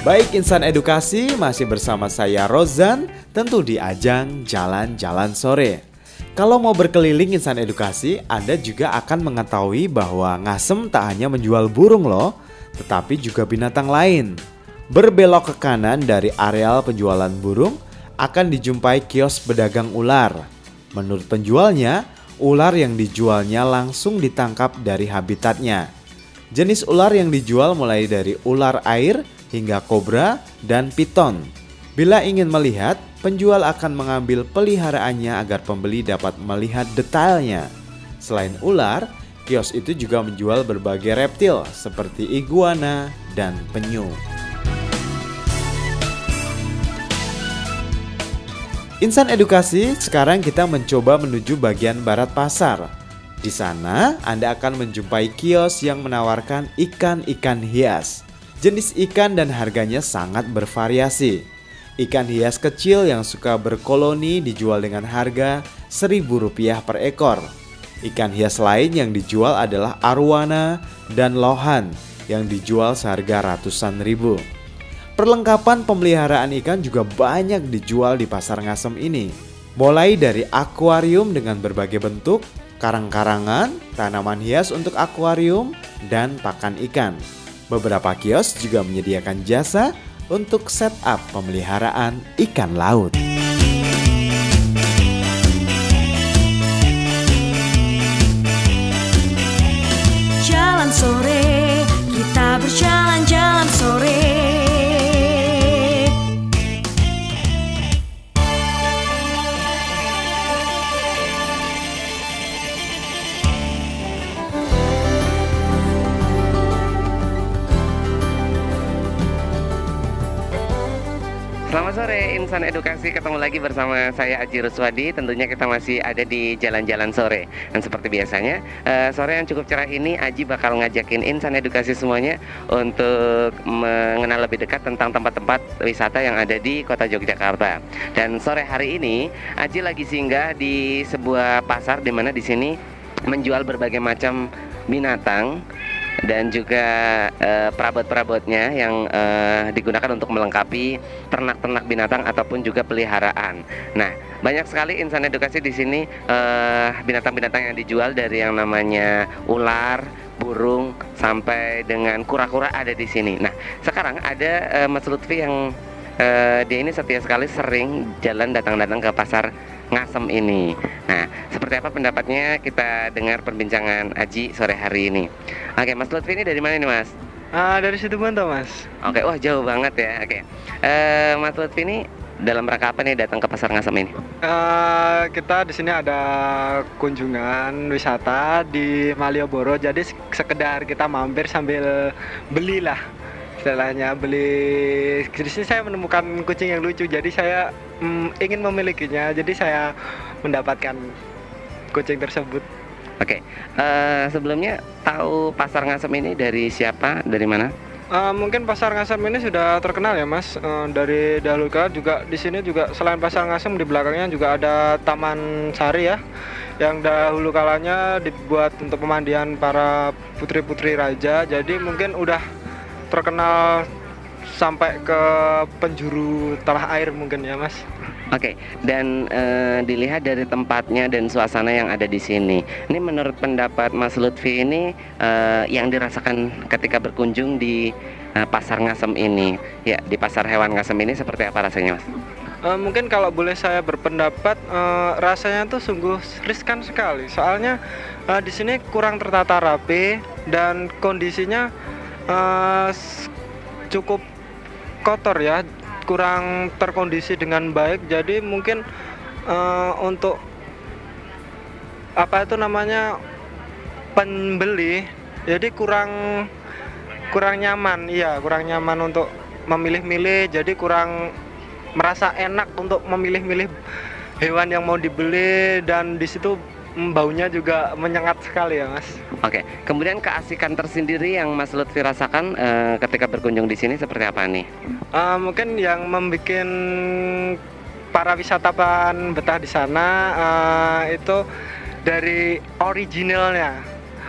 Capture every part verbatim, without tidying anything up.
Baik insan edukasi, masih bersama saya Rozan, tentu di ajang Jalan-Jalan Sore. Kalau mau berkeliling insan edukasi, Anda juga akan mengetahui bahwa Ngasem tak hanya menjual burung loh, tetapi juga binatang lain. Berbelok ke kanan dari areal penjualan burung, akan dijumpai kios pedagang ular. Menurut penjualnya, ular yang dijualnya langsung ditangkap dari habitatnya. Jenis ular yang dijual mulai dari ular air, hingga kobra dan piton. Bila ingin melihat, penjual akan mengambil peliharaannya agar pembeli dapat melihat detailnya. Selain ular, kios itu juga menjual berbagai reptil seperti iguana dan penyu. Insan edukasi, sekarang kita mencoba menuju bagian barat pasar. Di sana, Anda akan menjumpai kios yang menawarkan ikan-ikan hias. Jenis ikan dan harganya sangat bervariasi. Ikan hias kecil yang suka berkoloni dijual dengan harga seribu rupiah per ekor. Ikan hias lain yang dijual adalah arwana dan lohan yang dijual seharga ratusan ribu. Perlengkapan pemeliharaan ikan juga banyak dijual di pasar Ngasem ini. Mulai dari akuarium dengan berbagai bentuk, karang-karangan, tanaman hias untuk akuarium, dan pakan ikan. Beberapa kios juga menyediakan jasa untuk setup pemeliharaan ikan laut. Jalan sore, kita berjalan-jalan sore. Selamat sore insan edukasi, ketemu lagi bersama saya Aji Ruswadi. Tentunya kita masih ada di Jalan-Jalan Sore. Dan seperti biasanya, uh, sore yang cukup cerah ini Aji bakal ngajakin insan edukasi semuanya untuk mengenal lebih dekat tentang tempat-tempat wisata yang ada di kota Yogyakarta. Dan sore hari ini Aji lagi singgah di sebuah pasar di mana di sini menjual berbagai macam binatang dan juga uh, perabot-perabotnya yang uh, digunakan untuk melengkapi ternak-ternak binatang ataupun juga peliharaan. Nah, banyak sekali insan edukasi di sini uh, binatang-binatang yang dijual, dari yang namanya ular, burung, sampai dengan kura-kura ada di sini. Nah, sekarang ada uh, Mas Lutfi yang uh, dia ini setia sekali sering jalan datang-datang ke pasar Ngasem ini. Nah, seperti apa pendapatnya, kita dengar perbincangan Aji sore hari ini. Oke, Mas Lutfi ini dari mana nih, Mas? Uh, dari Situbondo, Mas. Oke, wah jauh banget ya. Oke, uh, Mas Lutfi ini dalam rangka apa nih datang ke pasar Ngasem ini? Uh, kita di sini ada kunjungan wisata di Malioboro, jadi sekedar kita mampir sambil belilah. Istilahnya beli. Di sini saya menemukan kucing yang lucu, jadi saya mm, ingin memilikinya. Jadi saya mendapatkan kucing tersebut. Oke, uh, sebelumnya tahu pasar Ngasem ini dari siapa, dari mana? Uh, mungkin pasar Ngasem ini sudah terkenal ya, Mas. Uh, dari dahulu kala juga di sini juga selain pasar Ngasem, di belakangnya juga ada Taman Sari ya, yang dahulu kalanya dibuat untuk pemandian para putri-putri raja. Jadi mungkin udah terkenal sampai ke penjuru tanah air mungkin ya, Mas. Oke, dan e, dilihat dari tempatnya dan suasana yang ada di sini, ini menurut pendapat Mas Lutfi ini e, yang dirasakan ketika berkunjung di e, pasar Ngasem ini, ya di pasar hewan Ngasem ini seperti apa rasanya, Mas? E, mungkin kalau boleh saya berpendapat, e, rasanya tuh sungguh riskan sekali. Soalnya e, di sini kurang tertata rapi dan kondisinya e, cukup kotor ya, kurang terkondisi dengan baik. Jadi mungkin uh, untuk apa itu namanya pembeli, jadi kurang kurang nyaman, iya kurang nyaman untuk memilih-milih. Jadi kurang merasa enak untuk memilih-milih hewan yang mau dibeli, dan di situ baunya juga menyengat sekali ya, Mas. Oke, kemudian keasikan tersendiri yang Mas Lutfi rasakan uh, ketika berkunjung di sini seperti apa nih? Uh, mungkin yang membuat para wisatawan betah di sana uh, itu dari originalnya.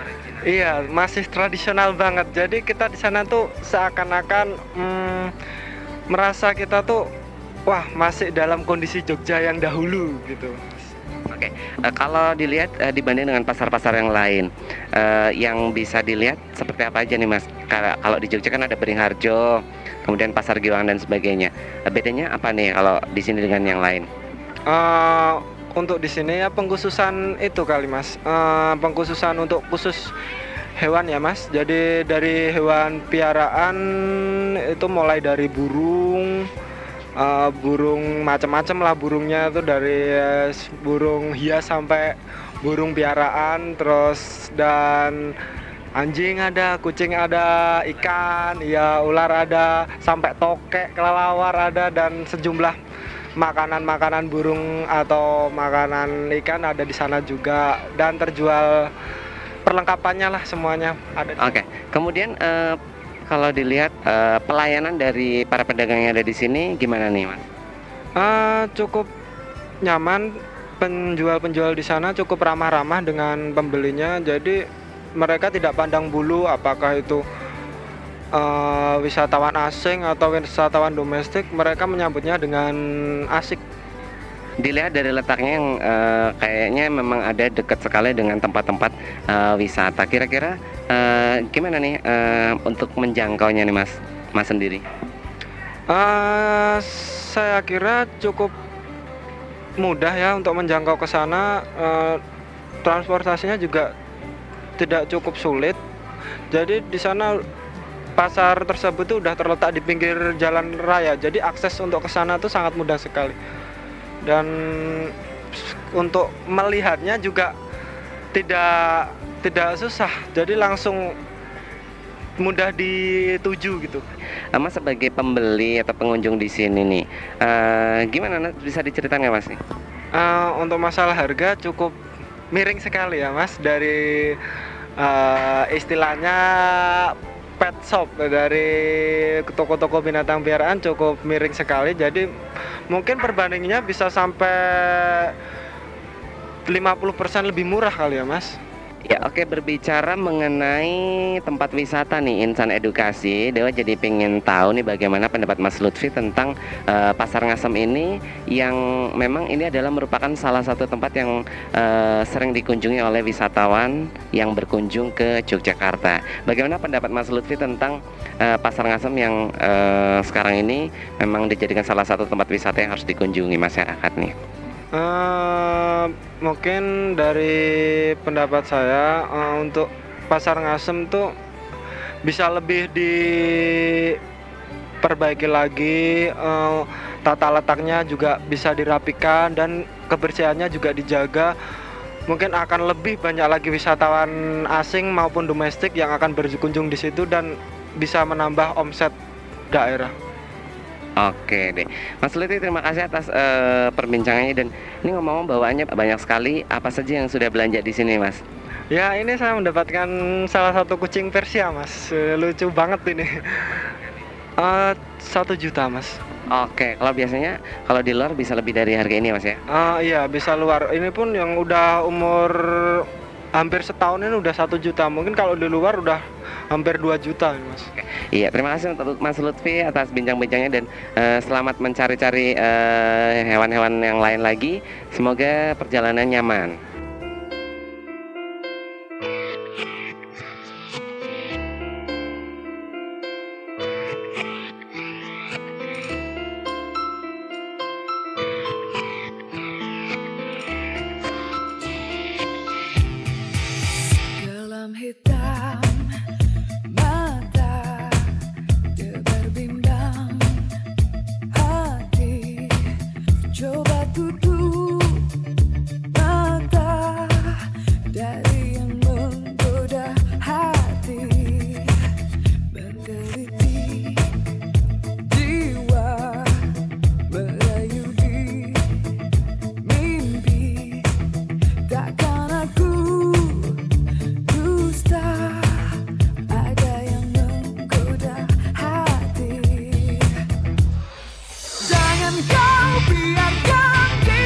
Iya, masih tradisional banget. Jadi kita di sana tuh seakan-akan hmm, merasa kita tuh wah masih dalam kondisi Jogja yang dahulu gitu. Oke, eh, kalau dilihat eh, dibanding dengan pasar-pasar yang lain, eh, yang bisa dilihat seperti apa aja nih Mas? Kal- Kalau di Jogja kan ada Beringharjo, kemudian Pasar Giwang dan sebagainya. Eh, bedanya apa nih kalau di sini dengan yang lain? Eh, untuk di sini ya pengkhususan itu kali Mas, Eh, pengkhususan untuk khusus hewan ya Mas. Jadi dari hewan piaraan itu mulai dari burung, eh, burung macam-macam lah burungnya itu dari eh, burung hias sampai burung piaraan, terus dan anjing ada, kucing ada, ikan, ya ular ada, sampai tokek, kelelawar ada, dan sejumlah makanan-makanan burung atau makanan ikan ada di sana juga, dan terjual perlengkapannya lah semuanya ada. Oke, kemudian eh, kalau dilihat eh, pelayanan dari para pedagang yang ada di sini gimana nih Mas? Eh, cukup nyaman, penjual-penjual di sana cukup ramah-ramah dengan pembelinya, jadi mereka tidak pandang bulu apakah itu uh, wisatawan asing atau wisatawan domestik, mereka menyambutnya dengan asik. Dilihat dari letaknya yang eh, kayaknya memang ada dekat sekali dengan tempat-tempat eh, wisata. Kira-kira eh, gimana nih eh, untuk menjangkaunya nih Mas, Mas sendiri? Uh, saya kira cukup mudah ya untuk menjangkau ke sana. Uh, transportasinya juga tidak cukup sulit. Jadi di sana pasar tersebut tuh udah terletak di pinggir jalan raya. Jadi akses untuk ke sana tuh sangat mudah sekali. Dan untuk melihatnya juga tidak tidak susah. Jadi langsung mudah dituju gitu. Mas sebagai pembeli atau pengunjung di sini nih, eh, gimana bisa diceritakan nggak Mas nih? Uh, untuk masalah harga cukup miring sekali ya Mas, dari uh, istilahnya pet shop, dari toko-toko binatang piaraan cukup miring sekali. Jadi mungkin perbandingannya bisa sampai lima puluh persen lebih murah kali ya Mas. Ya oke, berbicara mengenai tempat wisata nih Insan Edukasi, Dewa jadi pengen tahu nih bagaimana pendapat Mas Lutfi tentang uh, Pasar Ngasem ini, yang memang ini adalah merupakan salah satu tempat yang uh, sering dikunjungi oleh wisatawan yang berkunjung ke Yogyakarta. Bagaimana pendapat Mas Lutfi tentang uh, Pasar Ngasem yang uh, sekarang ini memang dijadikan salah satu tempat wisata yang harus dikunjungi masyarakat nih? Uh, mungkin dari pendapat saya uh, untuk Pasar Ngasem tuh bisa lebih diperbaiki lagi, uh, tata letaknya juga bisa dirapikan dan kebersihannya juga dijaga. Mungkin akan lebih banyak lagi wisatawan asing maupun domestik yang akan berkunjung di situ dan bisa menambah omset daerah. Oke deh, Mas Lutfi terima kasih atas uh, perbincangannya, dan ini ngomong-ngomong bawaannya banyak sekali. Apa saja yang sudah belanja di sini Mas? Ya ini saya mendapatkan salah satu kucing Persia Mas, lucu banget ini. uh, Satu juta Mas. Oke, kalau biasanya kalau di luar bisa lebih dari harga ini Mas ya? Uh, iya bisa luar, ini pun yang udah umur hampir setahun ini udah satu juta. Mungkin kalau di luar udah hampir dua juta Mas. Oke. Iya, terima kasih untuk Mas Lutfi atas bincang-bincangnya, dan uh, selamat mencari-cari uh, hewan-hewan yang lain lagi. Semoga perjalanan nyaman. Dalam hitam mata dia berbimbang, hati coba tutup mata dari yang menggoda hati, berkeliti jiwa merayu di mimpi. Takkan aku dusta, ada yang menggoda hati. Jangan kau biarkan diri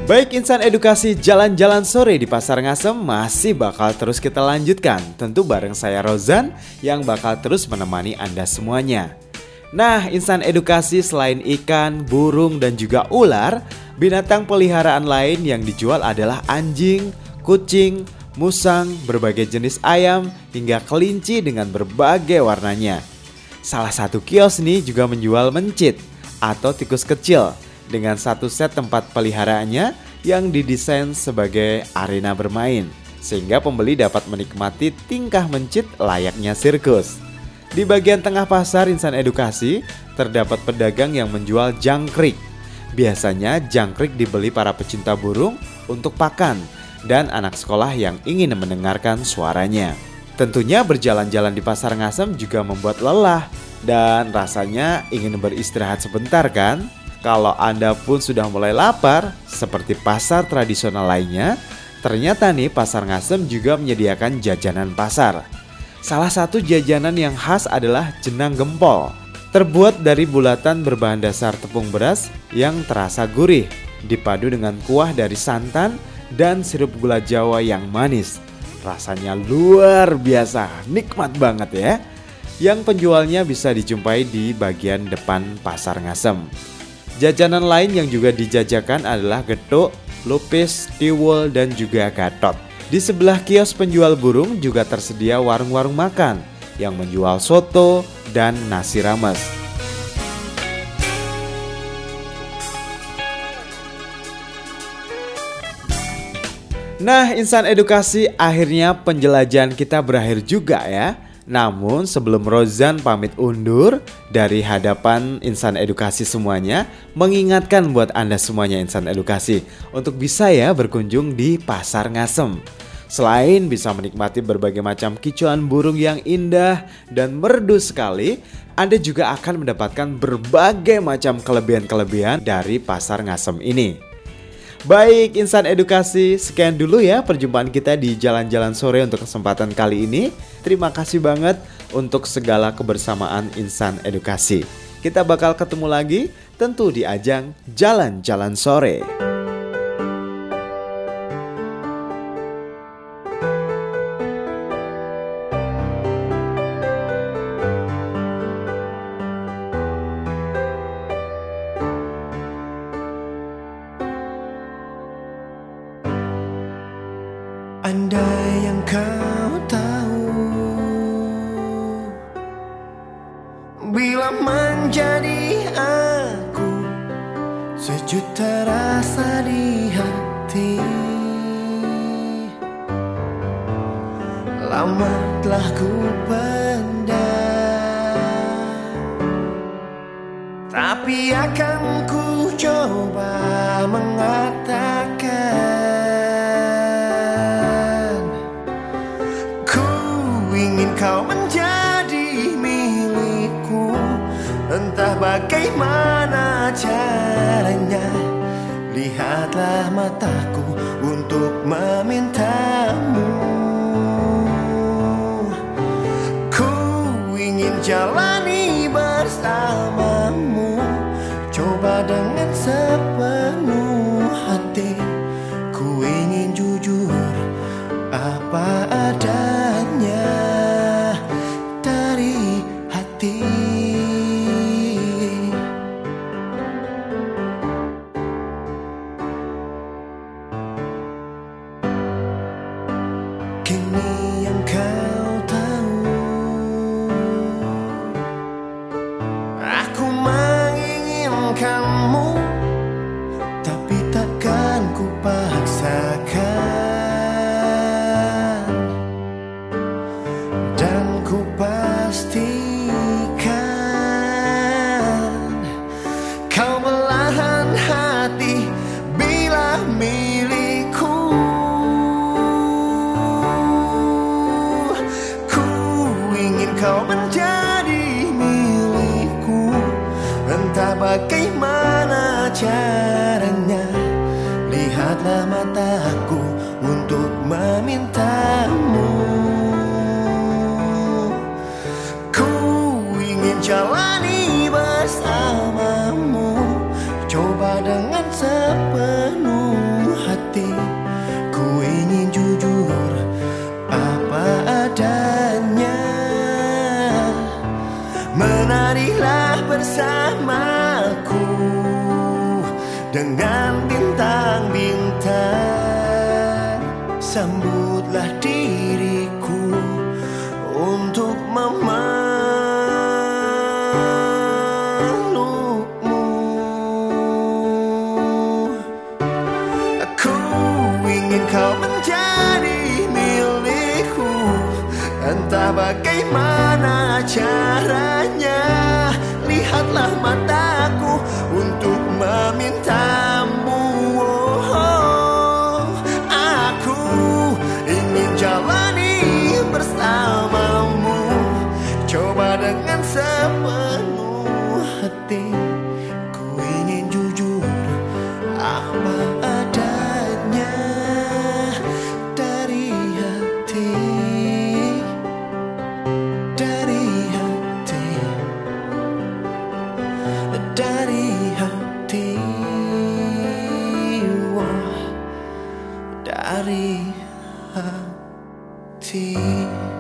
Baik insan edukasi, jalan-jalan sore di Pasar Ngasem masih bakal terus kita lanjutkan. Tentu bareng saya Rozan yang bakal terus menemani Anda semuanya. Nah, insan edukasi, selain ikan, burung, dan juga ular, binatang peliharaan lain yang dijual adalah anjing, kucing, musang, berbagai jenis ayam, hingga kelinci dengan berbagai warnanya. Salah satu kios nih juga menjual mencit atau tikus kecil dengan satu set tempat peliharaannya yang didesain sebagai arena bermain, sehingga pembeli dapat menikmati tingkah mencit layaknya sirkus. Di bagian tengah pasar insan edukasi terdapat pedagang yang menjual jangkrik. Biasanya jangkrik dibeli para pecinta burung untuk pakan dan anak sekolah yang ingin mendengarkan suaranya. Tentunya berjalan-jalan di Pasar Ngasem juga membuat lelah dan rasanya ingin beristirahat sebentar kan? Kalau Anda pun sudah mulai lapar, seperti pasar tradisional lainnya, ternyata nih Pasar Ngasem juga menyediakan jajanan pasar. Salah satu jajanan yang khas adalah jenang gempol. Terbuat dari bulatan berbahan dasar tepung beras yang terasa gurih, dipadu dengan kuah dari santan dan sirup gula Jawa yang manis. Rasanya luar biasa, nikmat banget ya. Yang penjualnya bisa dijumpai di bagian depan Pasar Ngasem. Jajanan lain yang juga dijajakan adalah getuk, lupis, tiwul, dan juga gatot. Di sebelah kios penjual burung juga tersedia warung-warung makan yang menjual soto dan nasi rames. Nah, insan edukasi, akhirnya penjelajahan kita berakhir juga ya. Namun sebelum Rozan pamit undur dari hadapan insan edukasi semuanya, mengingatkan buat Anda semuanya insan edukasi untuk bisa ya berkunjung di Pasar Ngasem. Selain bisa menikmati berbagai macam kicauan burung yang indah dan merdu sekali, Anda juga akan mendapatkan berbagai macam kelebihan-kelebihan dari Pasar Ngasem ini. Baik insan edukasi, sekian dulu ya perjumpaan kita di Jalan-Jalan Sore untuk kesempatan kali ini. Terima kasih banget untuk segala kebersamaan insan edukasi. Kita bakal ketemu lagi tentu di ajang Jalan-Jalan Sore. Andai yang kau tahu, bila menjadi aku, sejuta rasa di hati. Lama telah ku pendam, tapi akan ku coba mengatakan, kau menjadi milikku. Entah bagaimana caranya, lihatlah mataku untuk memintamu. Ku ingin jalani bersamamu, coba dengan sepenuh hati. Ku ingin jujur apa adanya dari hati. dengan bintang-bintang. Sambutlah diriku untuk memelukmu. Aku ingin kau menjadi milikku, entah bagaimana caranya. Lihatlah mataku untuk memintamu. Oh, aku ingin jalani bersamamu, coba dengan sepenuh hati. Ku ingin jujur apa adanya dari hati, dari hati, dari hati, wah, dari hati.